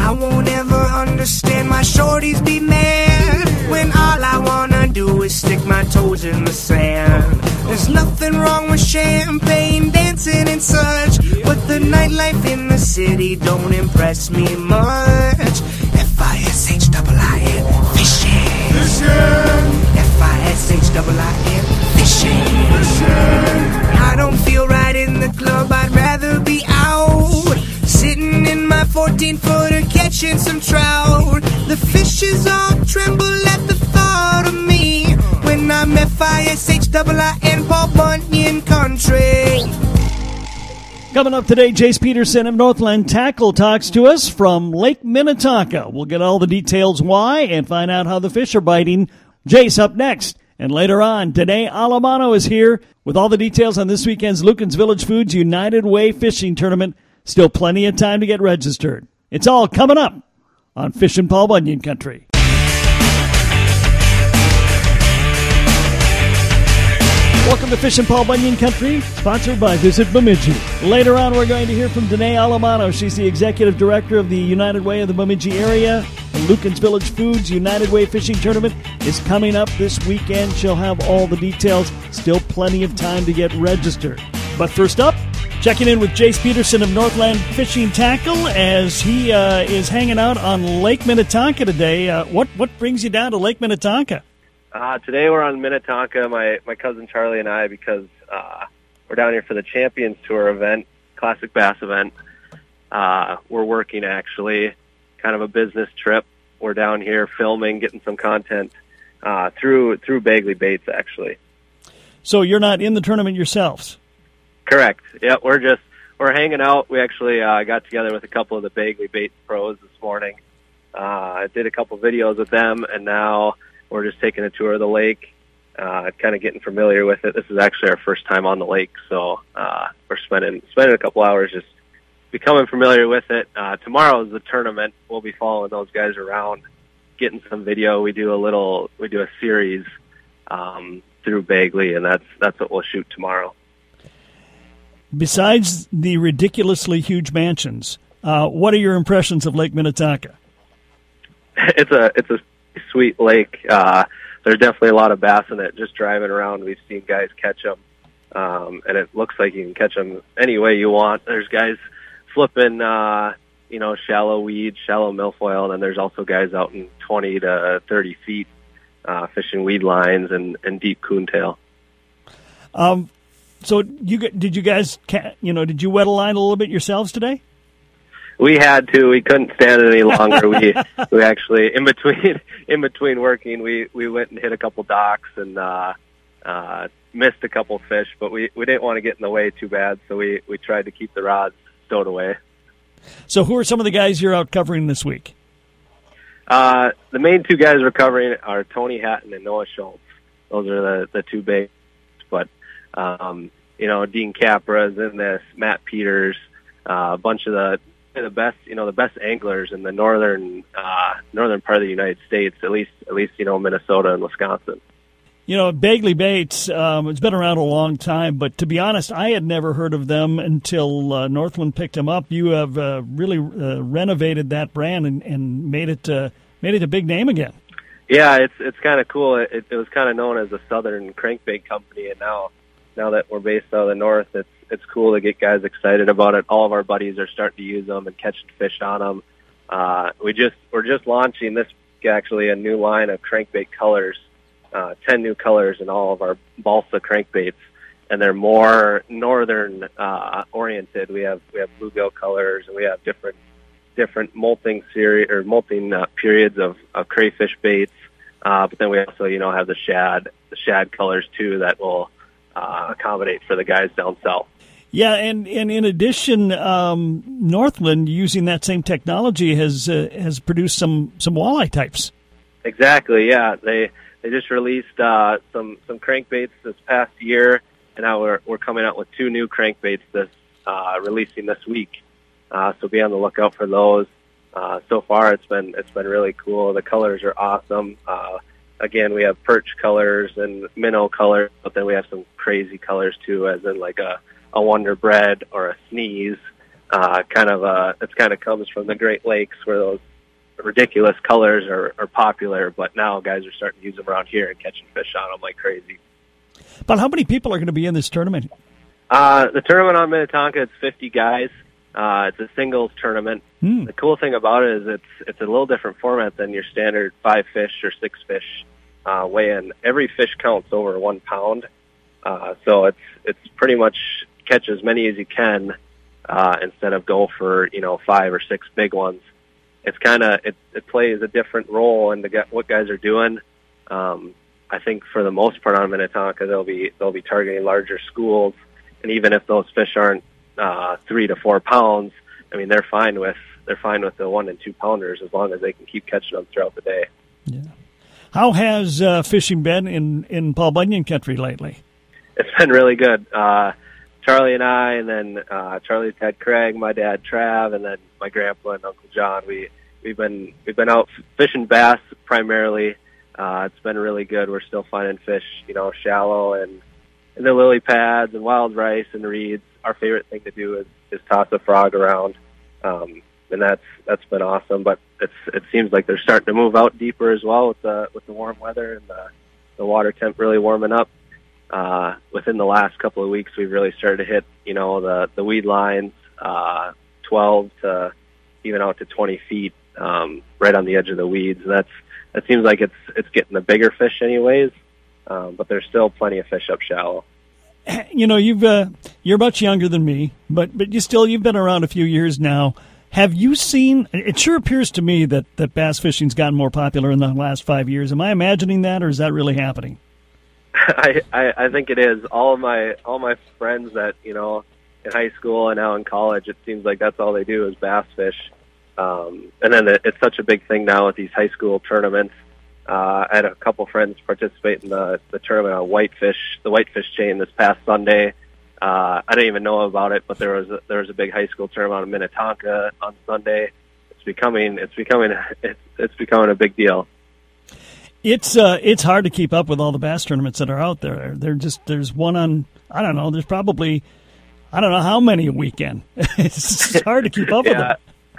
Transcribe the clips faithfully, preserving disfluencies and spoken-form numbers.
I won't ever understand why shorties be mad when all I wanna do is stick my toes in the sand. There's nothing wrong with champagne, dancing and such, but the nightlife in the city don't impress me much. F I S H I I N, fishing. Fishing. F I S H I I N, fishing. Fishing. I don't feel right in the club, I'd rather be out, sitting in my fourteen-footer catching some trout. The fishes all tremble at the thought of me when I'm F I S H I I N, Paul Bunyan country. Coming up today, Jace Peterson of Northland Tackle talks to us from Lake Minnetonka. We'll get all the details why and find out how the fish are biting. Jace up next. And later on, Danae Alamano is here with all the details on this weekend's Lucan's Village Foods United Way Fishing Tournament. Still plenty of time to get registered. It's all coming up on Fishin' Paul Bunyan Country. Welcome to Fishin' Paul Bunyan Country, sponsored by Visit Bemidji. Later on, we're going to hear from Danae Alamano. She's the executive director of the United Way of the Bemidji area. The Lucan's Village Foods United Way Fishing Tournament is coming up this weekend. She'll have all the details. Still plenty of time to get registered. But first up, checking in with Jace Peterson of Northland Fishing Tackle as he uh, is hanging out on Lake Minnetonka today. Uh, what what brings you down to Lake Minnetonka? Uh, today we're on Minnetonka, my, my cousin Charlie and I, because uh, we're down here for the Champions Tour event, Classic Bass event. Uh, we're working, actually, kind of a business trip. We're down here filming, getting some content uh, through through Bagley Baits, actually. So you're not in the tournament yourselves? Correct. Yeah, we're just we're hanging out. We actually uh, got together with a couple of the Bagley Baits pros this morning. Uh, I did a couple videos with them, and now we're just taking a tour of the lake, uh, kind of getting familiar with it. This is actually our first time on the lake, so uh, we're spending spending a couple hours just becoming familiar with it. Uh, tomorrow is the tournament. We'll be following those guys around, getting some video. We do a little, we do a series um, through Bagley, and that's that's what we'll shoot tomorrow. Besides the ridiculously huge mansions, uh, what are your impressions of Lake Minnetonka? It's a it's a sweet lake. Uh, there's definitely a lot of bass in it. Just driving around, we've seen guys catch them, um, and it looks like you can catch them any way you want. There's guys flipping, uh, you know, shallow weed, shallow milfoil, and then there's also guys out in twenty to thirty feet uh, fishing weed lines and, and deep coontail. Um, so you did you guys, you know, did you wet a line a little bit yourselves today? We had to. We couldn't stand it any longer. we we actually in between in between working, we, we went and hit a couple docks and uh, uh, missed a couple fish, but we, we didn't want to get in the way too bad, so we, we tried to keep the rods stowed away. So who are some of the guys you're out covering this week? Uh, the main two guys we're covering are Tony Hatton and Noah Schultz. Those are the, the two big, but um, you know, Dean Capra is in this, Matt Peters, uh, a bunch of the the best, you know, the best anglers in the northern uh, northern part of the United States, at least, at least, you know, Minnesota and Wisconsin. You know, Bagley Baits, um, it's been around a long time, but to be honest, I had never heard of them until uh, Northland picked them up. You have uh, really uh, renovated that brand and, and made it uh, made it a big name again. Yeah, it's it's kind of cool. It, it was kind of known as a Southern crankbait company, and now now that we're based out of the north, it's it's cool to get guys excited about it. All of our buddies are starting to use them and catching fish on them. Uh, we just we're just launching this actually a new line of crankbait colors, uh, ten new colors in all of our balsa crankbaits, and they're more northern uh, oriented. We have we have bluegill colors, and we have different different molting series or molting uh, periods of, of crayfish baits. Uh, but then we also you know have the shad the shad colors too that will uh, accommodate for the guys down south. Yeah, and, and in addition, um, Northland, using that same technology, has uh, has produced some, some walleye types. Exactly, yeah. They they just released uh, some some crankbaits this past year, and now we're we're coming out with two new crankbaits this uh, releasing this week. Uh, so be on the lookout for those. Uh, so far, it's been it's been really cool. The colors are awesome. Uh, again, we have perch colors and minnow colors, but then we have some crazy colors too, as in like a a Wonder Bread or a Sneeze, uh, kind of uh, it kind of comes from the Great Lakes where those ridiculous colors are, are popular, but now guys are starting to use them around here and catching fish on them like crazy. But how many people are going to be in this tournament? Uh, the tournament on Minnetonka, it's fifty guys. Uh, it's a singles tournament. Hmm. The cool thing about it is it's it's a little different format than your standard five fish or six fish uh, weigh-in. Every fish counts over one pound, uh, so it's it's pretty much catch as many as you can uh, instead of go for you know five or six big ones. It's kind of it, it plays a different role in the, what guys are doing. Um, I think for the most part on Minnetonka, they'll be they'll be targeting larger schools, and even if those fish aren't uh, three to four pounds, I mean they're fine with they're fine with the one and two pounders as long as they can keep catching them throughout the day. Yeah. How has uh, fishing been in in Paul Bunyan country lately? It's been really good. Uh, Charlie and I, and then uh, Charlie's dad Craig, my dad Trav, and then my grandpa and Uncle John. We we've been we've been out fishing bass primarily. Uh, it's been really good. We're still finding fish, you know, shallow and in the lily pads and wild rice and reeds. Our favorite thing to do is, is toss a frog around, um, and that's that's been awesome. But it's it seems like they're starting to move out deeper as well with the with the warm weather and the the water temp really warming up. Uh, within the last couple of weeks, we've really started to hit, you know, the, the weed lines, uh, twelve to even out to twenty feet, um, right on the edge of the weeds. And that's, that seems like it's, it's getting the bigger fish anyways. Um, but there's still plenty of fish up shallow. You know, you've, uh, you're much younger than me, but, but you still, you've been around a few years now. Have you seen, it sure appears to me that, that bass fishing's gotten more popular in the last five years. Am I imagining that, or is that really happening? I, I, I think it is. All of my all my friends that, you know, in high school and now in college, it seems like that's all they do is bass fish. Um, and then it, it's such a big thing now with these high school tournaments. Uh, I had a couple friends participate in the, the tournament on whitefish, the whitefish chain this past Sunday. Uh, I didn't even know about it, but there was a, there was a big high school tournament in Minnetonka on Sunday. It's becoming it's becoming it's, it's becoming a big deal. It's uh, it's hard to keep up with all the bass tournaments that are out there. They're just there's one on I don't know. There's probably I don't know how many a weekend. It's just hard to keep up yeah. with them.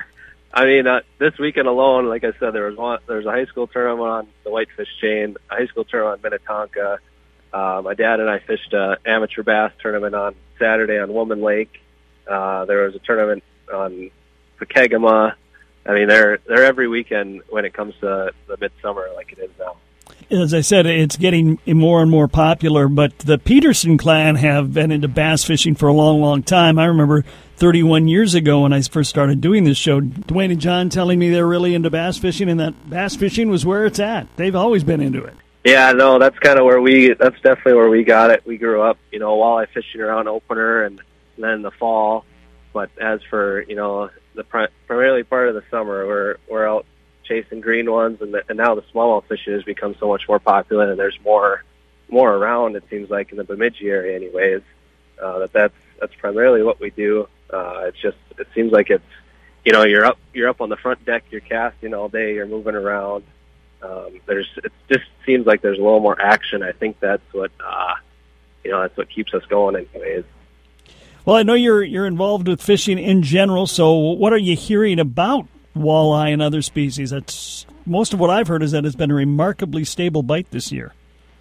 I mean, uh, this weekend alone, like I said, there was one. There was a high school tournament on the whitefish chain, a high school tournament on Minnetonka. Uh, my dad and I fished an amateur bass tournament on Saturday on Woman Lake. Uh, there was a tournament on Pekegama. I mean, they're they're every weekend when it comes to the midsummer, like it is now. As I said, it's getting more and more popular, but the Peterson clan have been into bass fishing for a long, long time. I remember thirty-one years ago when I first started doing this show, Dwayne and John telling me they're really into bass fishing, and that bass fishing was where it's at. They've always been into it. Yeah, no, that's kind of where we, that's definitely where we got it. We grew up, you know, walleye fishing around opener and then in the fall. But as for, you know, the pri- primarily part of the summer, we're we're out chasing green ones, and, the, and now the smallmouth fishing has become so much more popular, and there's more more around. It seems like in the Bemidji area, anyways. Uh, that that's that's primarily what we do. Uh, it's just it seems like it's you know you're up you're up on the front deck, you're casting all day, you're moving around. Um, there's it just seems like there's a little more action. I think that's what uh, you know that's what keeps us going, anyways. Well, I know you're you're involved with fishing in general, so what are you hearing about walleye and other species? That's most of what I've heard is that it's been a remarkably stable bite this year.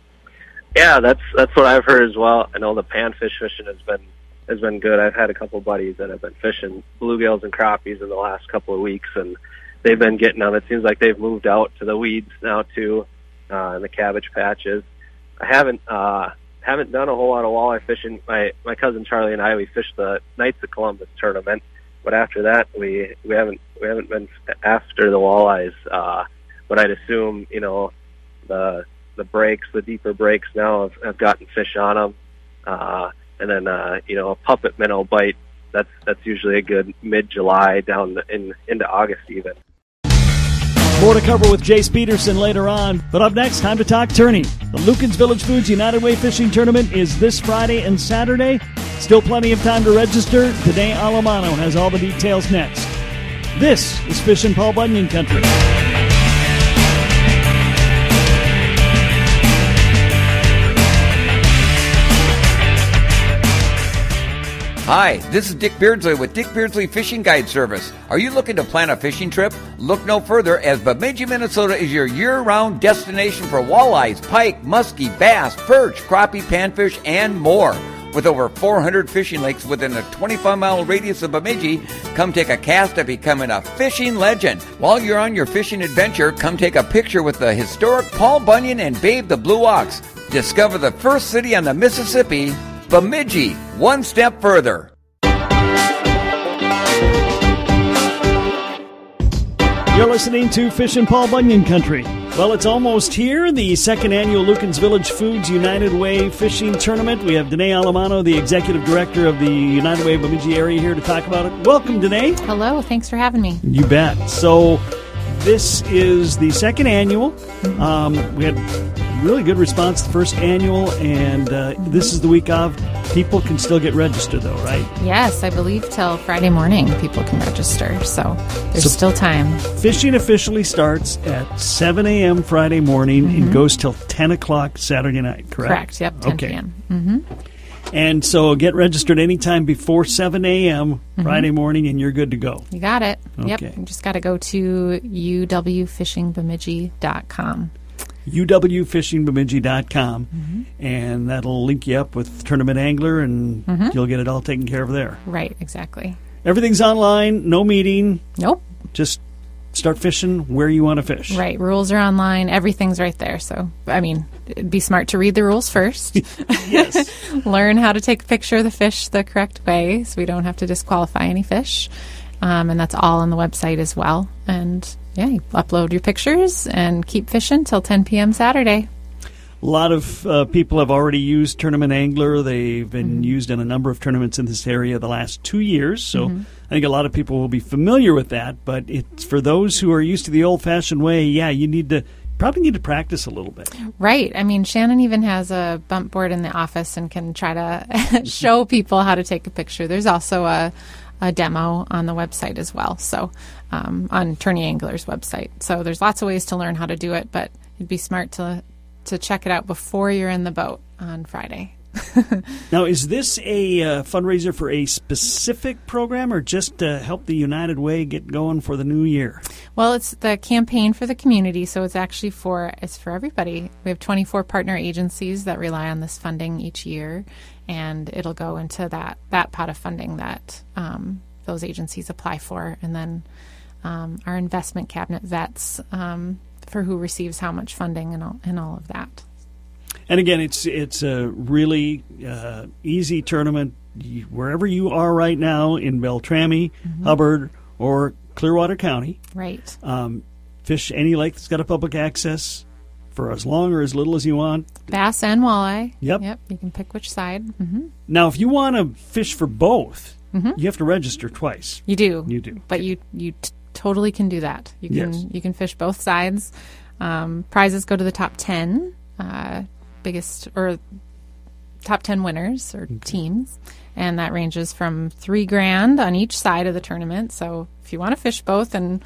Yeah, that's that's what I've heard as well. I know the panfish fishing has been has been good. I've had a couple of buddies that have been fishing bluegills and crappies in the last couple of weeks, and they've been getting them. It seems like they've moved out to the weeds now too, uh, and the cabbage patches. I haven't uh, haven't done a whole lot of walleye fishing. My my cousin Charlie and I, we fished the Knights of Columbus tournament, but after that we we haven't we haven't been after the walleyes. Uh, but I'd assume you know the the breaks, the deeper breaks now have, have gotten fish on them, uh, and then uh, you know a puppet minnow bite. That's that's usually a good mid July down the, in into August even. More to cover with Jace Peterson later on. But up next, time to talk tourney. The Lukens Village Foods United Way Fishing Tournament is this Friday and Saturday. Still plenty of time to register. Danae Alamano has all the details next. This is Fishin' Paul Bunyan Country. Hi, this is Dick Beardsley with Dick Beardsley Fishing Guide Service. Are you looking to plan a fishing trip? Look no further, as Bemidji, Minnesota is your year-round destination for walleyes, pike, muskie, bass, perch, crappie, panfish, and more. With over four hundred fishing lakes within a twenty-five mile radius of Bemidji, come take a cast at becoming a fishing legend. While you're on your fishing adventure, come take a picture with the historic Paul Bunyan and Babe the Blue Ox. Discover the first city on the Mississippi, Bemidji, one step further. You're listening to Fishin' Paul Bunyan Country. Well, it's almost here, the second annual Lucan's Village Foods United Way Fishing Tournament. We have Danae Alamano, the executive director of the United Way Bemidji area, here to talk about it. Welcome, Danae. Hello, thanks for having me. You bet. So this is the second annual. Um, we had really good response the first annual, and uh, this is the week of. People can still get registered, though, right? Yes, I believe till Friday morning people can register, so there's so still time. Fishing officially starts at seven a.m. Friday morning mm-hmm. and goes till ten o'clock Saturday night, correct? Correct, yep, ten okay. p.m. Mm-hmm. And so get registered anytime before seven a.m. Mm-hmm. Friday morning, and you're good to go. You got it. Okay. Yep, you just got to go to u w fishing bemidji dot com. u w fishing bemidji dot com, mm-hmm. and that'll link you up with Tournament Angler, and mm-hmm. you'll get it all taken care of there. Right, exactly. Everything's online, no meeting. Nope. Just start fishing where you want to fish. Right, rules are online, everything's right there. So, I mean, it'd be smart to read the rules first. Yes. Learn how to take a picture of the fish the correct way so we don't have to disqualify any fish. Um, and that's all on the website as well. And yeah, you upload your pictures and keep fishing till ten p.m. Saturday. A lot of uh, people have already used Tournament Angler. They've been mm-hmm. used in a number of tournaments in this area the last two years. So mm-hmm. I think a lot of people will be familiar with that. But it's for those who are used to the old-fashioned way, yeah, you need to probably need to practice a little bit. Right. I mean, Shannon even has a bump board in the office and can try to show people how to take a picture. There's also a a demo on the website as well, so um, on Tourney Angler's website. So there's lots of ways to learn how to do it, but it'd be smart to to check it out before you're in the boat on Friday. Now, is this a uh, fundraiser for a specific program, or just to help the United Way get going for the new year? Well, it's the campaign for the community, so it's actually for it's for everybody. We have twenty-four partner agencies that rely on this funding each year, and it'll go into that, that pot of funding that um, those agencies apply for, and then um, our investment cabinet vets um, for who receives how much funding and all, and all of that. And again, it's it's a really uh, easy tournament. You, wherever you are right now in Beltrami, mm-hmm. Hubbard, or Clearwater County, right? Um, fish any lake that's got a public access for as long or as little as you want. Bass and walleye. Yep. Yep. You can pick which side. Mm-hmm. Now, if you want to fish for both, mm-hmm. you have to register twice. You do. You do. But you you t- totally can do that. You can yes. you can fish both sides. Um, prizes go to the top ten. Uh, biggest or top ten winners or okay. teams, and that ranges from three grand on each side of the tournament. So if you want to fish both and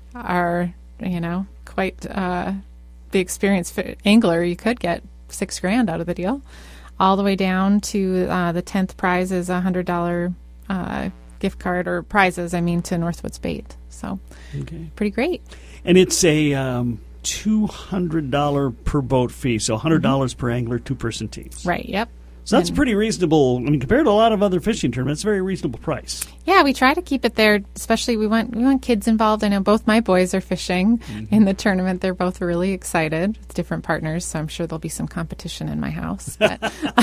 are you know quite uh, the experienced angler, you could get six grand out of the deal. All the way down to uh, the tenth prize is a hundred dollar uh, gift card or prizes. I mean to Northwoods Bait. So okay. pretty great. And it's a um, two hundred dollars per boat fee, so one hundred dollars mm-hmm. per angler, two-person teams. Right, yep. So that's and, pretty reasonable. I mean, compared to a lot of other fishing tournaments, it's a very reasonable price. Yeah, we try to keep it there, especially we want we want kids involved. I know both my boys are fishing mm-hmm. in the tournament. They're both really excited with different partners, so I'm sure there'll be some competition in my house. But,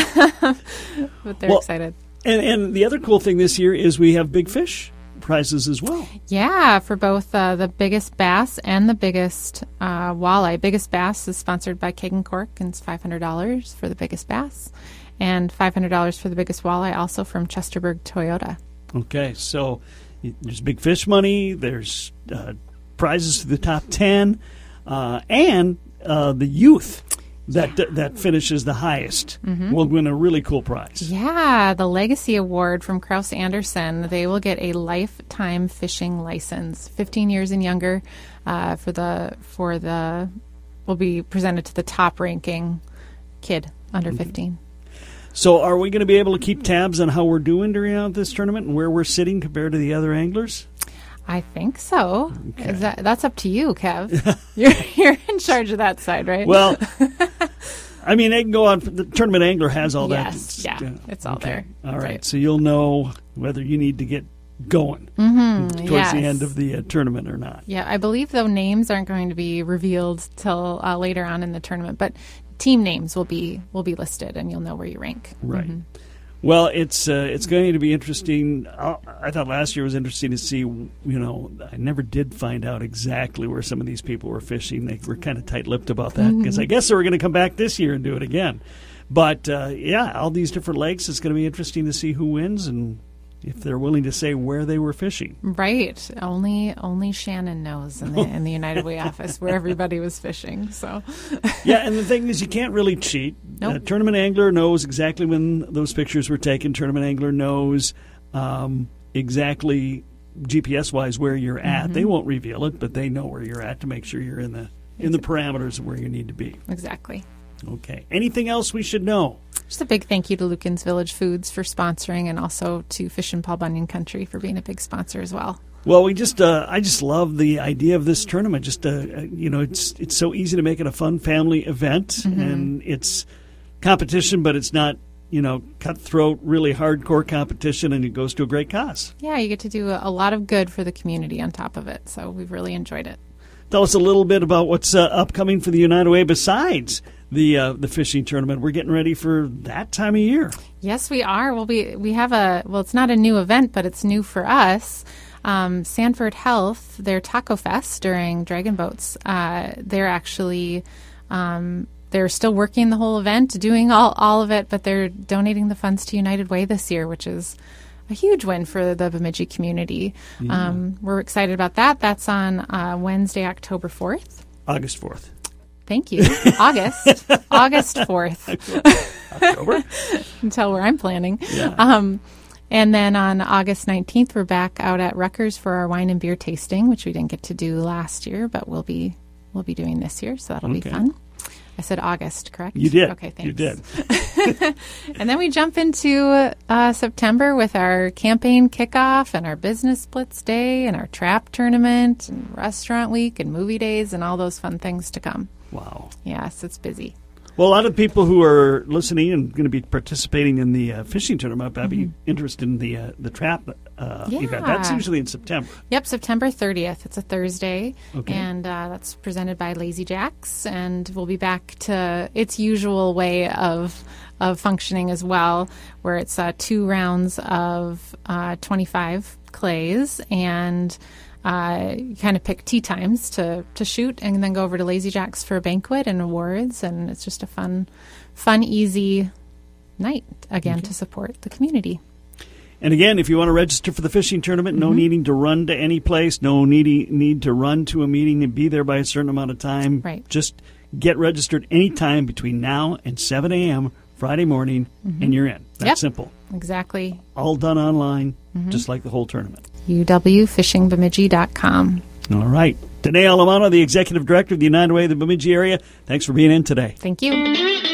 but they're well, excited. And, and the other cool thing this year is we have big fish prizes as well. Yeah, for both uh, the biggest bass and the biggest uh, walleye. Biggest bass is sponsored by Keg and Cork, and it's five hundred dollars for the biggest bass, and five hundred dollars for the biggest walleye, also from Chesterburg Toyota. Okay, so there's big fish money, there's uh, prizes to the top ten, uh, and uh, the youth that yeah. that finishes the highest mm-hmm. will win a really cool prize. Yeah, the Legacy Award from Kraus Anderson. They will get a lifetime fishing license, fifteen years and younger. Uh, for the for the will be presented to the top ranking kid under mm-hmm. fifteen. So are we going to be able to keep tabs on how we're doing during this tournament and where we're sitting compared to the other anglers? I think so. Okay. Is that that's up to you, Kev? you're you're in charge of that side, right? Well, I mean, they can go on. The Tournament Angler has all that. Yes, yeah, it's all there. All That's right. right. So you'll know whether you need to get going Mm-hmm. towards yes. the end of the uh, tournament or not. Yeah, I believe though names aren't going to be revealed till uh, later on in the tournament, but team names will be will be listed, and you'll know where you rank. Right. Mhm. Well, it's uh, it's going to be interesting. I, I thought last year was interesting to see. You know, I never did find out exactly where some of these people were fishing. They were kind of tight-lipped about that because I guess they were going to come back this year and do it again. But uh, yeah, all these different lakes. It's going to be interesting to see who wins and if they're willing to say where they were fishing. Right. Only only Shannon knows in the in the United Way office where everybody was fishing. So Yeah, and the thing is, you can't really cheat. Nope. Uh, Tournament Angler knows exactly when those pictures were taken. Tournament Angler knows um, exactly G P S-wise where you're at. Mm-hmm. They won't reveal it, but they know where you're at to make sure you're in the in the parameters of where you need to be. exactly. Okay. Anything else we should know? Just a big thank you to Lucan's Village Foods for sponsoring, and also to Fish and Paul Bunyan Country for being a big sponsor as well. Well, we just uh, I just love the idea of this tournament. Just uh, uh, you know, it's it's so easy to make it a fun family event, Mm-hmm. and it's competition, but it's not, you know, cutthroat, really hardcore competition, and it goes to a great cause. Yeah, you get to do a, a lot of good for the community on top of it, so we've really enjoyed it. Tell us a little bit about what's uh, upcoming for the United Way besides the uh, the fishing tournament. We're getting ready for that time of year. Yes, we are. Well, we we have a well, it's not a new event, but it's new for us. Um, Sanford Health, their Taco Fest during Dragon Boats, uh, they're actually um, they're still working the whole event, doing all all of it, but they're donating the funds to United Way this year, which is a huge win for the Bemidji community. Yeah. Um, we're excited about that. That's on uh, Wednesday, October fourth. August fourth. Thank you. August. August fourth. October. You can tell where I'm planning. Yeah. Um, and then on August nineteenth, we're back out at Rutgers for our wine and beer tasting, which we didn't get to do last year, but we'll be we'll be doing this year, so that'll Okay. be fun. I said August, correct? You did. Okay, thanks. You did. And then we jump into uh, September with our campaign kickoff and our business splits day and our trap tournament and restaurant week and movie days and all those fun things to come. Wow. Yes, it's busy. Well, a lot of people who are listening and going to be participating in the uh, fishing tournament might be interested in the uh, the trap uh, Yeah. event. That's usually in September. Yep, September thirtieth. It's a Thursday, Okay. and uh, that's presented by Lazy Jacks, and we'll be back to its usual way of of functioning as well, where it's uh, two rounds of uh, twenty-five clays, and uh, you kind of pick tea times to, to shoot, and then go over to Lazy Jacks for a banquet and awards, and it's just a fun, fun, easy night again to support the community. And again, if you want to register for the fishing tournament, no needing to run to any place, no needing, need to run to a meeting and be there by a certain amount of time. Right. Just get registered anytime between now and seven a.m. Friday morning, and you're in. That's Yep. simple. Exactly. All done online, just like the whole tournament. U W fishing bemidji dot com. All right. Danae Alamano, the Executive Director of the United Way of the Bemidji area, thanks for being in today. Thank you.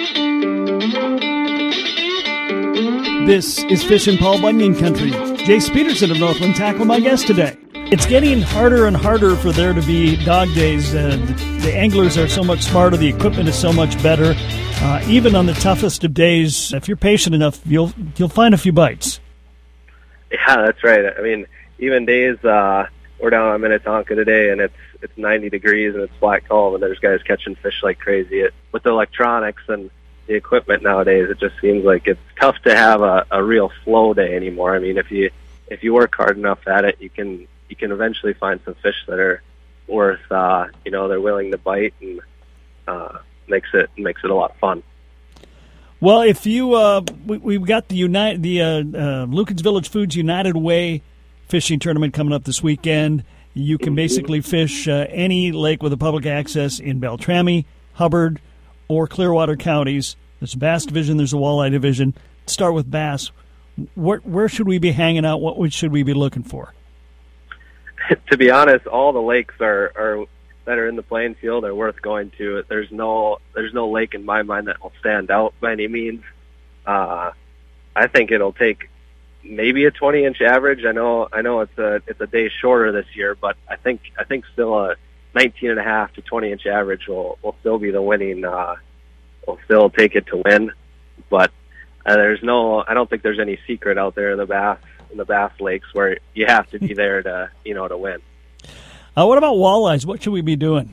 This is Fish and Paul Bunyan Country. Jace Peterson of Northland Tackle, my guest today. It's getting harder and harder for there to be dog days. Uh, the anglers are so much smarter. The equipment is so much better. Uh, even on the toughest of days, if you're patient enough, you'll you'll find a few bites. Yeah, that's right. I mean, even days uh, we're down on Minnetonka today, and it's it's ninety degrees and it's black calm, and there's guys catching fish like crazy. It, with the electronics and the equipment nowadays, it just seems like it's tough to have a, a real flow day anymore. I mean, if you if you work hard enough at it, you can you can eventually find some fish that are worth uh, you know they're willing to bite, and uh, makes it makes it a lot of fun. Well, if you uh, we, we've got the United the uh, uh, Lucan's Village Foods United Way fishing tournament coming up this weekend. You can basically fish uh, any lake with a public access in Beltrami, Hubbard, or Clearwater counties. There's a bass division. There's a walleye division. Let's start with bass. Where where should we be hanging out? What would, should we be looking for? To be honest, all the lakes are, are that are in the playing field are worth going to. There's no there's no lake in my mind that will stand out by any means. uh, I think it'll take maybe a twenty inch average. I know, I know it's a it's a day shorter this year, but I think I think still a nineteen and a half to twenty inch average will will still be the winning. Uh, will still take it to win, but uh, there's no. I don't think there's any secret out there in the bass in the Bass Lakes where you have to be there to you know to win. Uh, what about walleyes? What should we be doing?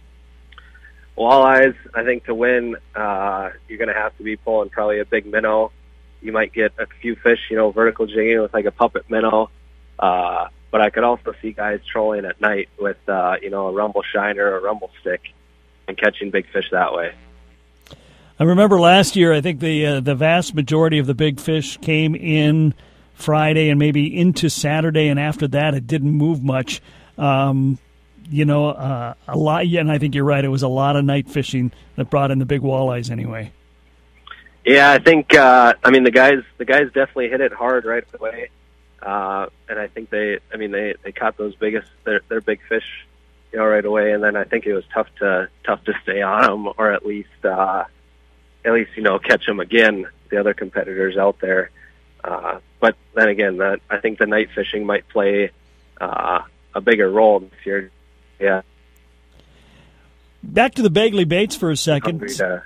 Walleyes, I think to win, uh, you're going to have to be pulling probably a big minnow. You might get a few fish, you know, vertical jigging with like a puppet minnow. Uh, but I could also see guys trolling at night with, uh, you know, a rumble shiner or a rumble stick and catching big fish that way. I remember last year, I think the uh, the vast majority of the big fish came in Friday and maybe into Saturday, and after that it didn't move much. Um, you know, uh, a lot, yeah, and I think you're right. It was a lot of night fishing that brought in the big walleyes anyway. Yeah, I think, uh, I mean, the guys, the guys definitely hit it hard right away. Uh, and I think they, I mean, they, they caught those biggest, their, their big fish, you know, right away. And then I think it was tough to, tough to stay on them, or at least, uh, at least, you know, catch them again, the other competitors out there. Uh, but then again, that, I think the night fishing might play, uh, a bigger role this year. Yeah. Back to the Bagley baits for a second. To,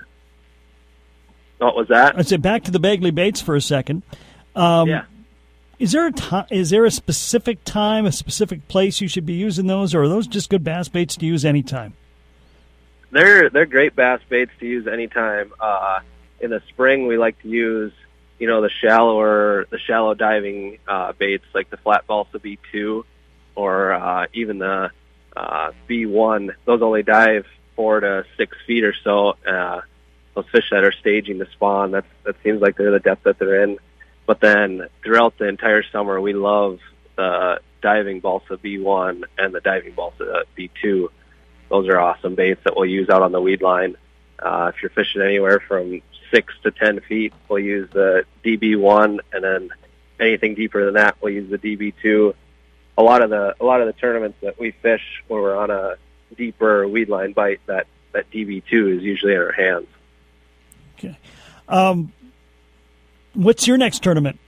what was that? I said back to the Bagley baits for a second. Um, yeah. Is there a time, is there a specific time, a specific place you should be using those, or are those just good bass baits to use anytime? They're they're great bass baits to use anytime. Uh, in the spring, we like to use, you know, the shallower, the shallow diving uh, baits like the flat balsa B two. Or uh, even the uh, B one, those only dive four to six feet or so. Uh, those fish that are staging the spawn, that's, that seems like they're the depth that they're in. But then throughout the entire summer, we love the diving balsa B one and the diving balsa B two. Those are awesome baits that we'll use out on the weed line. Uh, if you're fishing anywhere from six to ten feet, we'll use the D B one, and then anything deeper than that, we'll use the D B two. A lot of the a lot of the tournaments that we fish when we're on a deeper weed line bite, that, that D B two is usually in our hands. Okay. Um, what's your next tournament?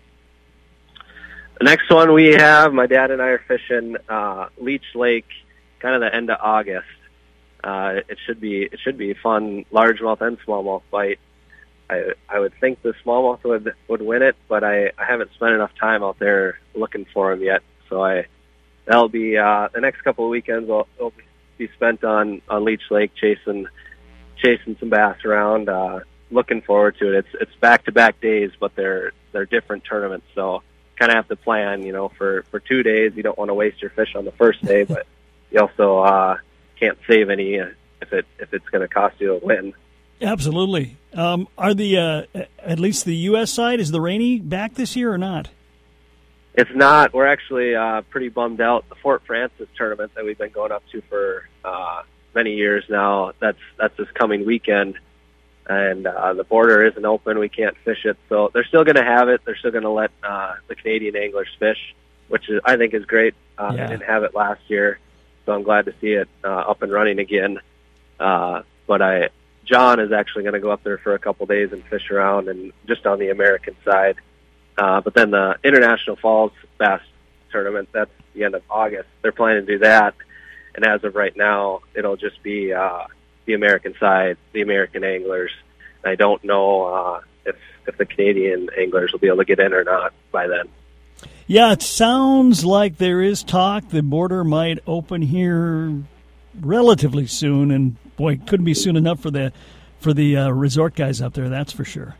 The next one we have, my dad and I are fishing uh, Leech Lake, kind of the end of August. Uh, it should be it should be a fun largemouth and smallmouth bite. I I would think the smallmouth would would win it, but I, I haven't spent enough time out there looking for him yet. So I that'll be uh, the next couple of weekends. Will, will be spent on, on Leech Lake chasing chasing some bass around. Uh, looking forward to it. It's it's back to back days, but they're they're different tournaments. So kind of have to plan. You know, for for two days, you don't want to waste your fish on the first day, but you also uh, can't save any if it if it's going to cost you a win. Absolutely. Um, are the uh, at least the U S side, is the Rainy back this year or not? It's not. We're actually uh, pretty bummed out. The Fort Francis tournament that we've been going up to for uh, many years now, that's that's this coming weekend, and uh, the border isn't open. We can't fish it, so they're still going to have it. They're still going to let uh, the Canadian anglers fish, which is, I think is great. Uh, yeah. They didn't have it last year, so I'm glad to see it uh, up and running again. Uh, but I, John is actually going to go up there for a couple days and fish around, and just on the American side. Uh, but then the International Falls Bass Tournament, that's the end of August. They're planning to do that. And as of right now, it'll just be uh, the American side, the American anglers. And I don't know uh, if, if the Canadian anglers will be able to get in or not by then. Yeah, it sounds like there is talk the border might open here relatively soon. And, boy, it couldn't be soon enough for the, for the uh, resort guys up there, that's for sure.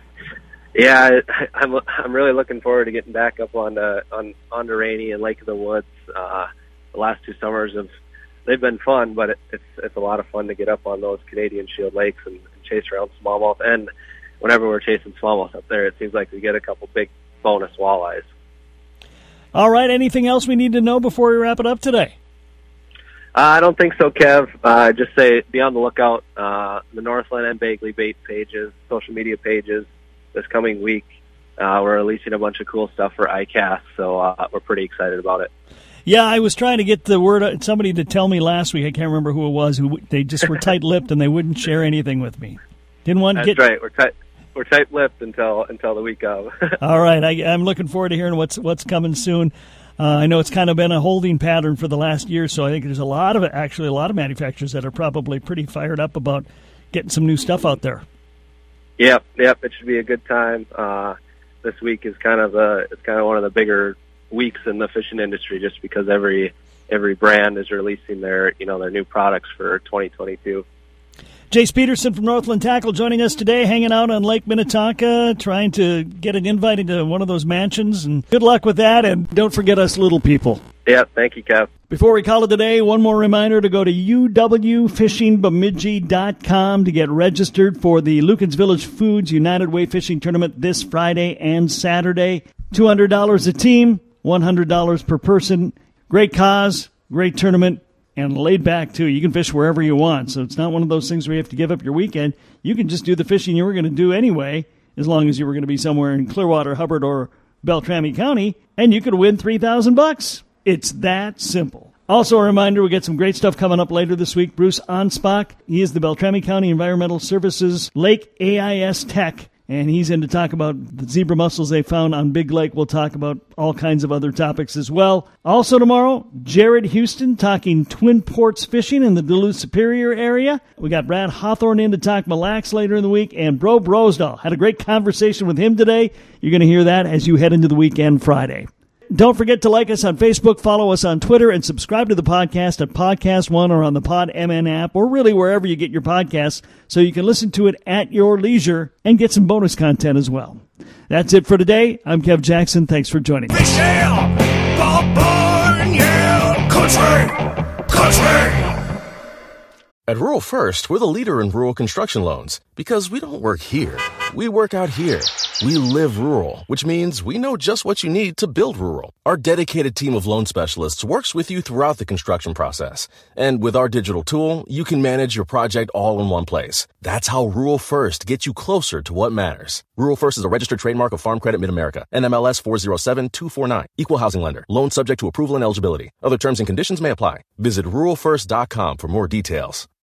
Yeah, I'm I'm really looking forward to getting back up on the on on the Rainy and Lake of the Woods. Uh, the last two summers have they've been fun, but it, it's it's a lot of fun to get up on those Canadian Shield lakes and, and chase around smallmouth. And whenever we're chasing smallmouth up there, it seems like we get a couple big bonus walleyes. All right, anything else we need to know before we wrap it up today? Uh, I don't think so, Kev. Uh, just say be on the lookout. Uh, the Northland and Bagley bait pages, social media pages. This coming week, uh, we're releasing a bunch of cool stuff for I C A S, so uh, we're pretty excited about it. Yeah, I was trying to get the word, somebody to tell me last week, I can't remember who it was, who they just were tight-lipped and they wouldn't share anything with me. Didn't want to That's get... right, we're tight. we're tight-lipped until until the week of. All right, I, I'm looking forward to hearing what's what's coming soon. Uh, I know it's kind of been a holding pattern for the last year, so I think there's a lot of actually a lot of manufacturers that are probably pretty fired up about getting some new stuff out there. Yep, yep, it should be a good time. Uh, this week is kind of a it's kind of one of the bigger weeks in the fishing industry, just because every every brand is releasing their you know their new products for twenty twenty-two. Jace Peterson from Northland Tackle joining us today, hanging out on Lake Minnetonka, trying to get an invite into one of those mansions. And good luck with that, and don't forget us little people. Yeah, thank you, Kev. Before we call it today, one more reminder to go to U W fishing bemidji dot com to get registered for the Lucan's Village Foods United Way Fishing Tournament this Friday and Saturday. two hundred dollars a team, one hundred dollars per person. Great cause, great tournament. And laid back, too. You can fish wherever you want, so it's not one of those things where you have to give up your weekend. You can just do the fishing you were going to do anyway, as long as you were going to be somewhere in Clearwater, Hubbard, or Beltrami County, and you could win three thousand bucks. It's that simple. Also a reminder, we got some great stuff coming up later this week. Bruce Anspach, he is the Beltrami County Environmental Services Lake A I S Tech, and he's in to talk about the zebra mussels they found on Big Lake. We'll talk about all kinds of other topics as well. Also tomorrow, Jared Houston talking Twin Ports fishing in the Duluth Superior area. We got Brad Hawthorne in to talk Mille Lacs later in the week. And Bro Brosdahl, had a great conversation with him today. You're going to hear that as you head into the weekend Friday. Don't forget to like us on Facebook, follow us on Twitter, and subscribe to the podcast at Podcast One or on the Pod M N app, or really wherever you get your podcasts, so you can listen to it at your leisure and get some bonus content as well. That's it for today. I'm Kev Jackson. Thanks for joining me. Fish ale, Bourbon, yeah, country, country. At Rural First, we're the leader in rural construction loans because we don't work here. We work out here. We live rural, which means we know just what you need to build rural. Our dedicated team of loan specialists works with you throughout the construction process. And with our digital tool, you can manage your project all in one place. That's how Rural First gets you closer to what matters. Rural First is a registered trademark of Farm Credit Mid-America, N M L S four zero seven two four nine. Equal housing lender. Loan subject to approval and eligibility. Other terms and conditions may apply. Visit rural first dot com for more details.